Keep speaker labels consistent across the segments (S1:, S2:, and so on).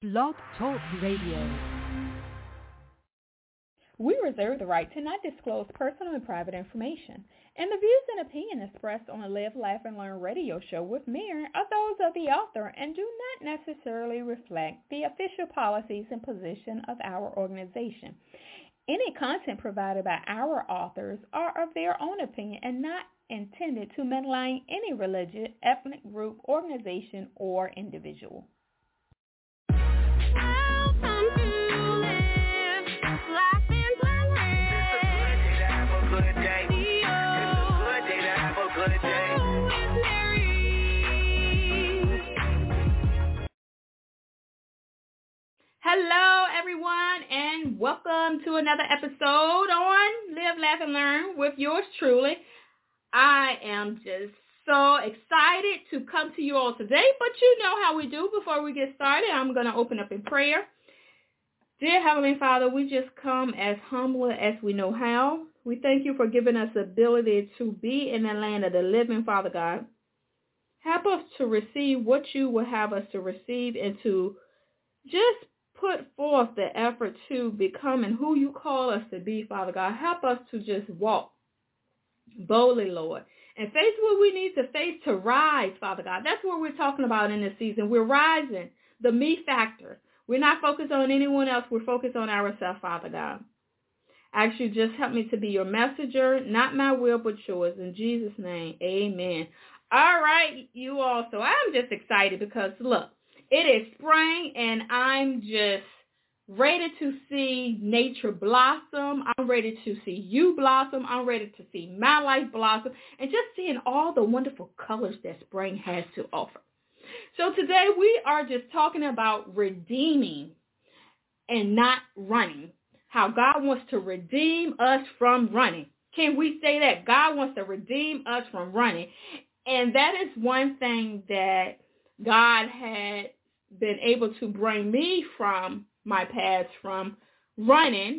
S1: Blog Talk Radio.
S2: We reserve the right to not disclose personal and private information, and the views and opinions expressed on the Live, Laugh, and Learn radio show with Mary are those of the author and do not necessarily reflect the official policies and position of our organization. Any content provided by our authors are of their own opinion and not intended to malign any religion, ethnic group, organization, or individual. Hello, everyone, and welcome to another episode on Live, Laugh, and Learn with yours truly. I am just so excited to come to you all today, but you know how we do. Before we get started, I'm going to open up in prayer. Dear Heavenly Father, we just come as humble as we know how. We thank you for giving us the ability to be in the land of the living, Father God. Help us to receive what you will have us to receive and to just put forth the effort to becoming who you call us to be, Father God. Help us to just walk boldly, Lord, and face what we need to face to rise, Father God. That's what we're talking about in this season. We're rising, the me factor. We're not focused on anyone else. We're focused on ourselves, Father God. I ask you just help me to be your messenger, not my will but yours. In Jesus' name, amen. All right, you all. So I'm just excited because, look, it is spring, and I'm just ready to see nature blossom. I'm ready to see you blossom. I'm ready to see my life blossom, and just seeing all the wonderful colors that spring has to offer. So today we are just talking about redeeming and not running, how God wants to redeem us from running. Can we say that? God wants to redeem us from running. And that is one thing that God had been able to bring me from my past, from running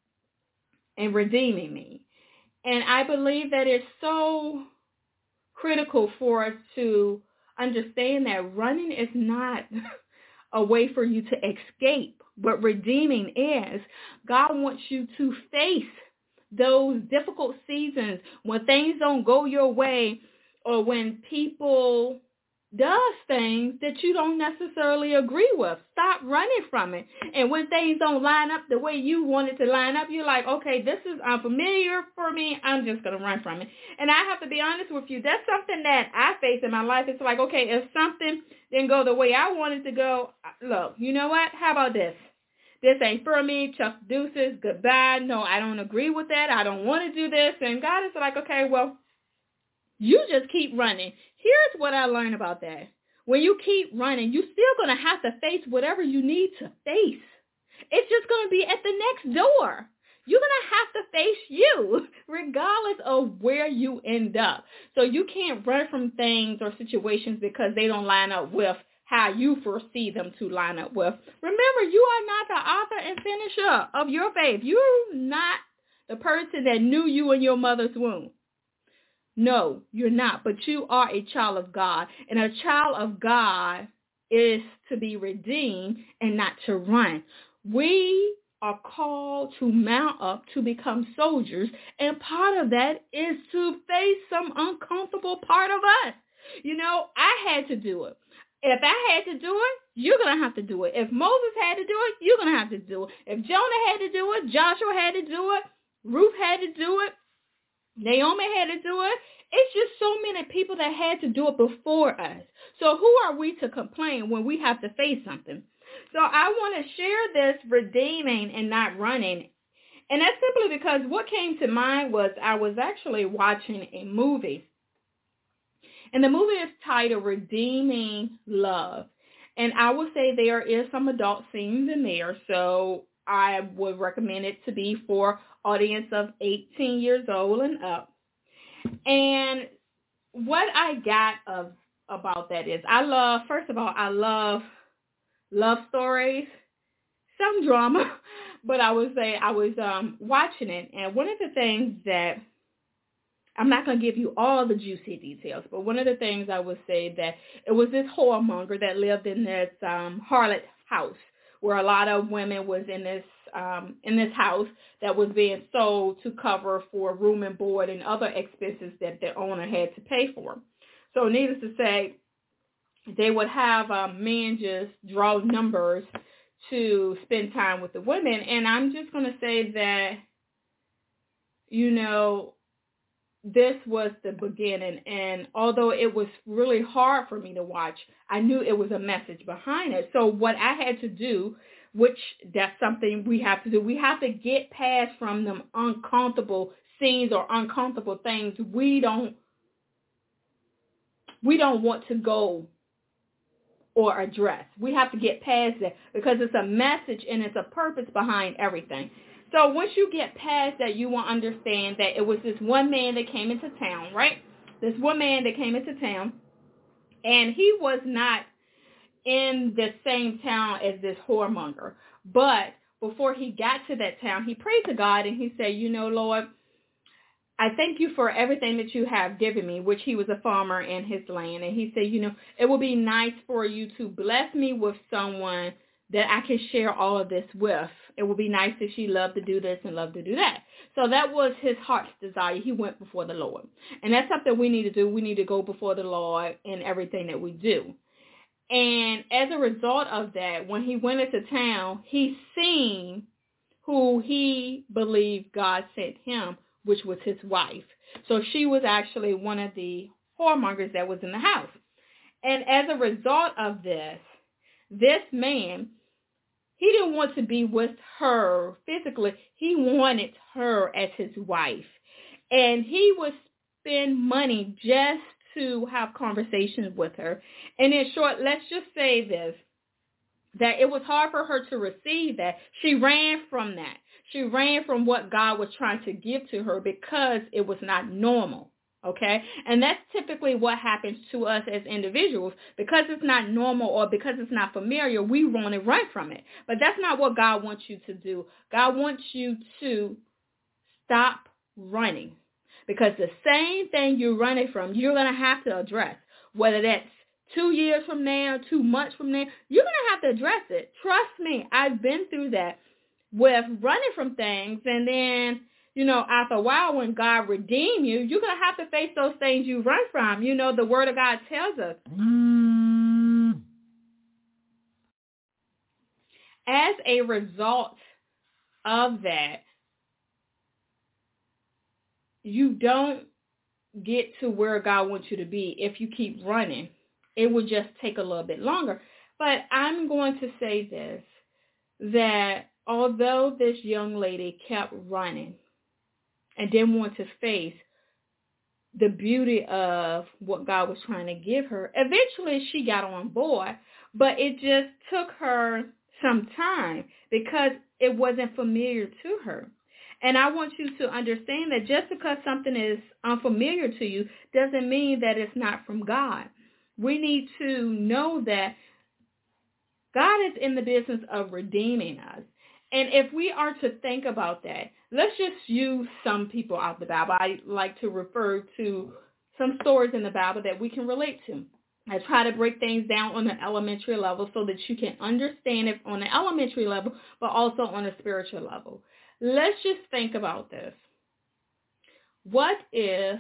S2: and redeeming me. And I believe that it's so critical for us to understand that running is not a way for you to escape, but redeeming is. God wants you to face those difficult seasons when things don't go your way, or when people does things that you don't necessarily agree with. Stop running from it. And when things don't line up the way you want it to line up, you're like, okay, this is unfamiliar for me. I'm just going to run from it. And I have to be honest with you. That's something that I face in my life. It's like, okay, if something didn't go the way I wanted to go, look, you know what? How about this? This ain't for me. Chuck deuces. Goodbye. No, I don't agree with that. I don't want to do this. And God is like, okay, well, you just keep running. Here's what I learned about that. When you keep running, you're still going to have to face whatever you need to face. It's just going to be at the next door. You're going to have to face you, regardless of where you end up. So you can't run from things or situations because they don't line up with how you foresee them to line up with. Remember, you are not the author and finisher of your faith. You're not the person that knew you in your mother's womb. No, you're not, but you are a child of God, and a child of God is to be redeemed and not to run. We are called to mount up to become soldiers, and part of that is to face some uncomfortable part of us. You know, I had to do it. If I had to do it, you're going to have to do it. If Moses had to do it, you're going to have to do it. If Jonah had to do it, Joshua had to do it, Ruth had to do it, Naomi had to do it. It's just so many people that had to do it before us. So who are we to complain when we have to face something? So I want to share this redeeming and not running. And that's simply because what came to mind was I was actually watching a movie. And the movie is titled Redeeming Love. And I would say there is some adult scenes in there. So I would recommend it to be for audience of 18 years old and up. And what I got about that is I love love stories, some drama, but I would say I was watching it. And one of the things that, I'm not going to give you all the juicy details, but one of the things I would say that it was this whoremonger that lived in this harlot house where a lot of women was in this house that was being sold to cover for room and board and other expenses that the owner had to pay for. So needless to say, they would have men just draw numbers to spend time with the women. And I'm just going to say that, this was the beginning. And although it was really hard for me to watch, I knew it was a message behind it. So what I had to do, which that's something we have to do, we have to get past from them uncomfortable scenes or uncomfortable things we don't want to go or address. We have to get past that because it's a message and it's a purpose behind everything. So once you get past that, you will understand that it was this one man that came into town, right? This one man that came into town, and he was not in the same town as this whoremonger. But before he got to that town, he prayed to God and he said, Lord, I thank you for everything that you have given me, which he was a farmer in his land. And he said, it would be nice for you to bless me with someone that I can share all of this with. It would be nice if she loved to do this and loved to do that. So that was his heart's desire. He went before the Lord. And that's something we need to do. We need to go before the Lord in everything that we do. And as a result of that, when he went into town, he seen who he believed God sent him, which was his wife. So she was actually one of the whoremongers that was in the house. And as a result of this man, he didn't want to be with her physically. He wanted her as his wife. And he would spend money just to have conversations with her. And in short, let's just say this, that it was hard for her to receive that. She ran from that. She ran from what God was trying to give to her because it was not normal. Okay? And that's typically what happens to us as individuals. Because it's not normal or because it's not familiar, we want to run from it. But that's not what God wants you to do. God wants you to stop running. Because the same thing you're running from, you're going to have to address. Whether that's 2 years from now, 2 months from now, you're going to have to address it. Trust me, I've been through that with running from things. And then, after a while when God redeemed you, you're going to have to face those things you run from. The Word of God tells us. As a result of that, you don't get to where God wants you to be if you keep running. It will just take a little bit longer. But I'm going to say this, that although this young lady kept running and didn't want to face the beauty of what God was trying to give her, eventually she got on board, but it just took her some time because it wasn't familiar to her. And I want you to understand that just because something is unfamiliar to you doesn't mean that it's not from God. We need to know that God is in the business of redeeming us. And if we are to think about that, let's just use some people out of the Bible. I like to refer to some stories in the Bible that we can relate to. I try to break things down on an elementary level so that you can understand it on an elementary level, but also on a spiritual level. Let's just think about this. What if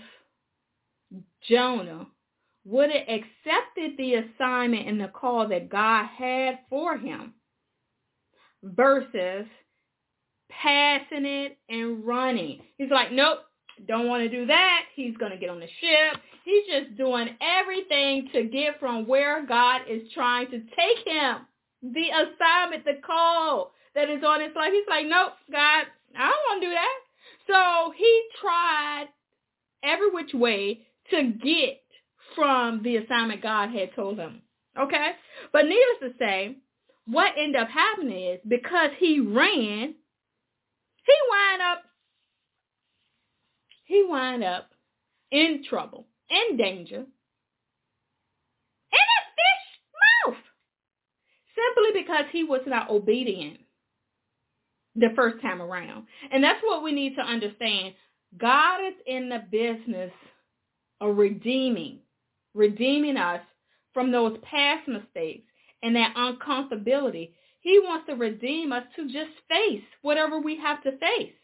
S2: Jonah would have accepted the assignment and the call that God had for him versus passing it and running? He's like, nope, don't want to do that. He's going to get on the ship. He's just doing everything to get from where God is trying to take him. The assignment, the call that is on his life. He's like, nope, God, I don't want to do that. So he tried every which way to get from the assignment God had told him. Okay? But needless to say, what ended up happening is because he ran, he wind up in trouble, in danger, in a fish mouth, simply because he was not obedient the first time around. And that's what we need to understand. God is in the business of redeeming us from those past mistakes and that uncomfortability. He wants to redeem us to just face whatever we have to face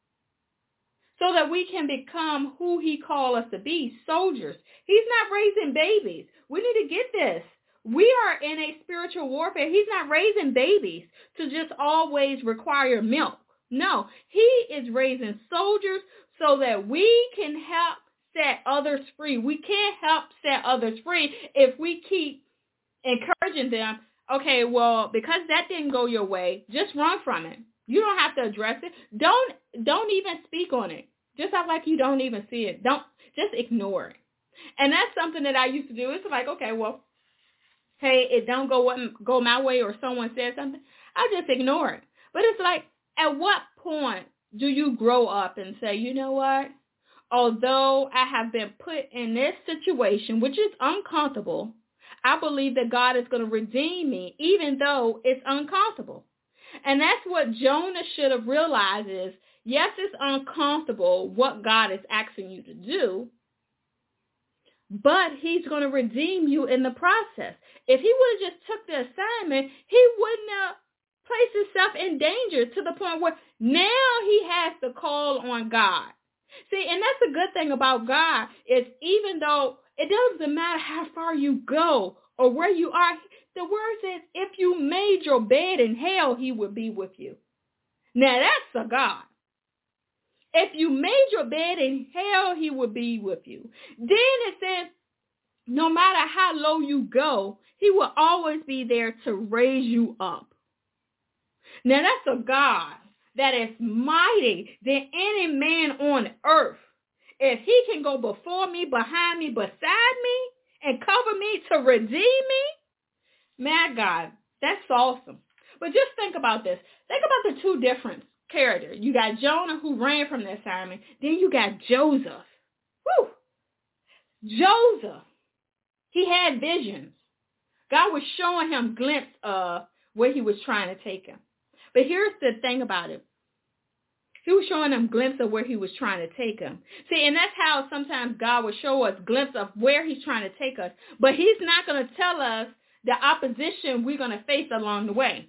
S2: so that we can become who he called us to be, soldiers. He's not raising babies. We need to get this. We are in a spiritual warfare. He's not raising babies to just always require milk. No, he is raising soldiers so that we can help set others free. We can't help set others free if we keep encouraging them. Okay, well, because that didn't go your way, just run from it. You don't have to address it. Don't even speak on it. Just act like you don't even see it. Just ignore it. And that's something that I used to do. It's like, okay, well, hey, it don't go my way, or someone said something, I just ignore it. But it's like, at what point do you grow up and say, you know what? Although I have been put in this situation, which is uncomfortable, I believe that God is going to redeem me, even though it's uncomfortable. And that's what Jonah should have realized is, yes, it's uncomfortable what God is asking you to do, but he's going to redeem you in the process. If he would have just took the assignment, he wouldn't have placed himself in danger to the point where now he has to call on God. See, and that's the good thing about God is even though it doesn't matter how far you go or where you are, the word says if you made your bed in hell, he would be with you. Now that's a God. If you made your bed in hell, he would be with you. Then it says, no matter how low you go, he will always be there to raise you up. Now that's a God that is mighty than any man on earth. If he can go before me, behind me, beside me, and cover me to redeem me, man, God, that's awesome. But just think about this. Think about the two different characters. You got Jonah who ran from the assignment. Then you got Joseph. Whew. Joseph. He had visions. God was showing him glimpses of where he was trying to take him. But here's the thing about it. He was showing them glimpses of where he was trying to take him. See, and that's how sometimes God will show us glimpses of where he's trying to take us. But he's not going to tell us the opposition we're going to face along the way.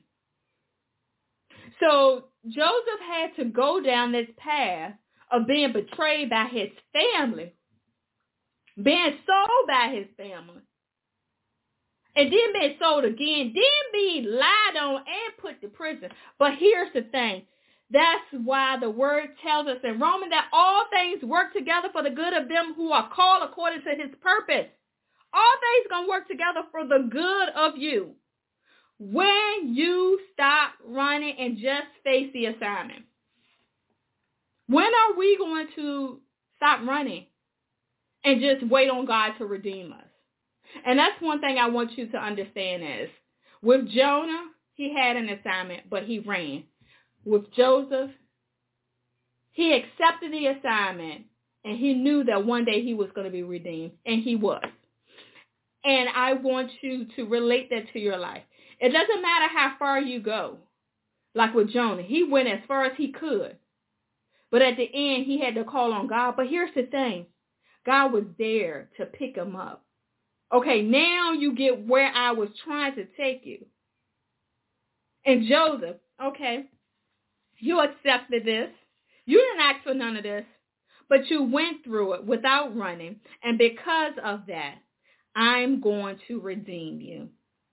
S2: So Joseph had to go down this path of being betrayed by his family, being sold by his family, and then being sold again, then being lied on and put to prison. But here's the thing. That's why the word tells us in Romans that all things work together for the good of them who are called according to his purpose. All things going to work together for the good of you when you stop running and just face the assignment. When are we going to stop running and just wait on God to redeem us? And that's one thing I want you to understand is, with Jonah, he had an assignment, but he ran. With Joseph, he accepted the assignment, and he knew that one day he was going to be redeemed, and he was. And I want you to relate that to your life. It doesn't matter how far you go. Like with Jonah, he went as far as he could. But at the end, he had to call on God. But here's the thing. God was there to pick him up. Okay, now you get where I was trying to take you. And Joseph, okay, you accepted this. You didn't ask for none of this, but you went through it without running. And because of that, I'm going to redeem you.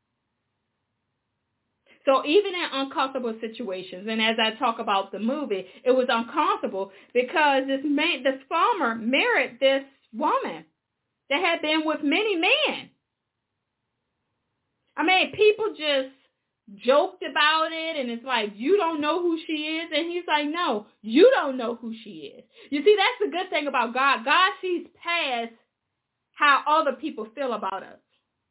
S2: So even in uncomfortable situations, and as I talk about the movie, it was uncomfortable because this farmer married this woman that had been with many men. I mean, people just joked about it, and it's like, you don't know who she is, and he's like, no, you don't know who she is. You see, that's the good thing about God. God sees past how other people feel about us.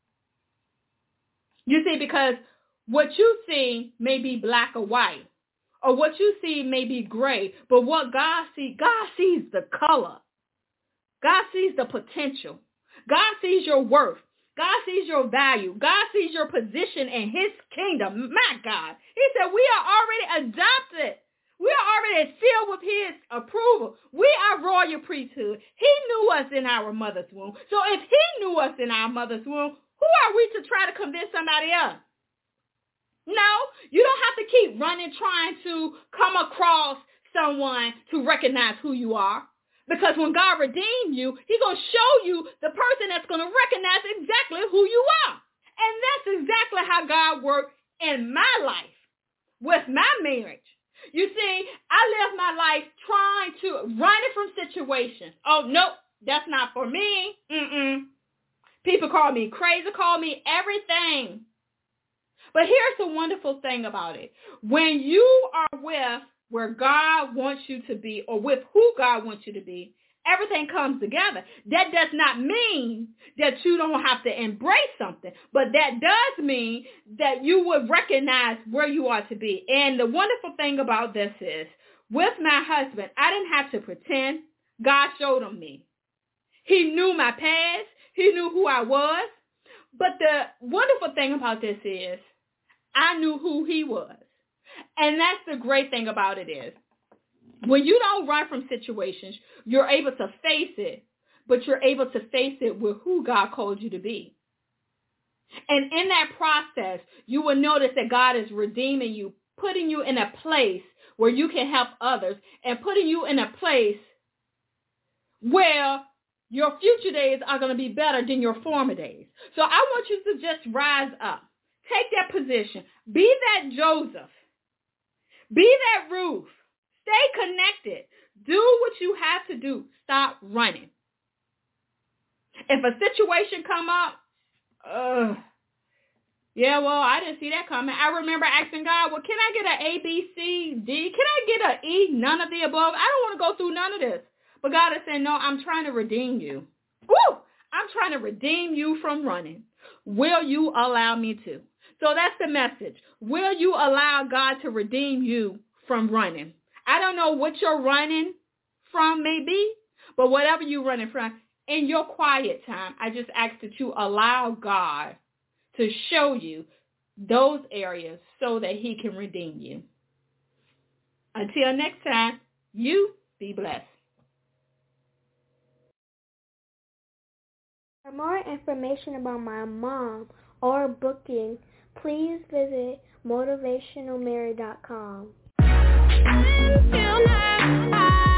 S2: You see, because what you see may be black or white, or what you see may be gray, but what God sees the color. God sees the potential. God sees your worth. God sees your value. God sees your position in his kingdom. My God. He said we are already adopted. We are already filled with his approval. We are royal priesthood. He knew us in our mother's womb. So if he knew us in our mother's womb, who are we to try to convince somebody else? No, you don't have to keep running trying to come across someone to recognize who you are. Because when God redeemed you, he's going to show you the person that's going to recognize exactly who you are. And that's exactly how God worked in my life, with my marriage. You see, I lived my life trying to run it from situations. Oh, nope, that's not for me. People call me crazy, call me everything. But here's the wonderful thing about it. When you are with where God wants you to be, or with who God wants you to be, everything comes together. That does not mean that you don't have to embrace something, but that does mean that you would recognize where you are to be. And the wonderful thing about this is, with my husband, I didn't have to pretend. God showed him me. He knew my past. He knew who I was. But the wonderful thing about this is, I knew who he was. And that's the great thing about it is, when you don't run from situations, you're able to face it, but you're able to face it with who God called you to be. And in that process, you will notice that God is redeeming you, putting you in a place where you can help others, and putting you in a place where your future days are going to be better than your former days. So I want you to just rise up. Take that position. Be that Joseph. Be that Ruth. Stay connected. Do what you have to do. Stop running. If a situation come up, yeah, well, I didn't see that coming. I remember asking God, well, can I get an A, B, C, D? Can I get an E? None of the above. I don't want to go through none of this. But God is saying, no, I'm trying to redeem you. Woo! I'm trying to redeem you from running. Will you allow me to? So that's the message. Will you allow God to redeem you from running? I don't know what you're running from may be, but whatever you're running from, in your quiet time, I just ask that you allow God to show you those areas so that he can redeem you. Until next time, you be blessed.
S3: For more information about my mom or booking, please visit motivationalmary.com.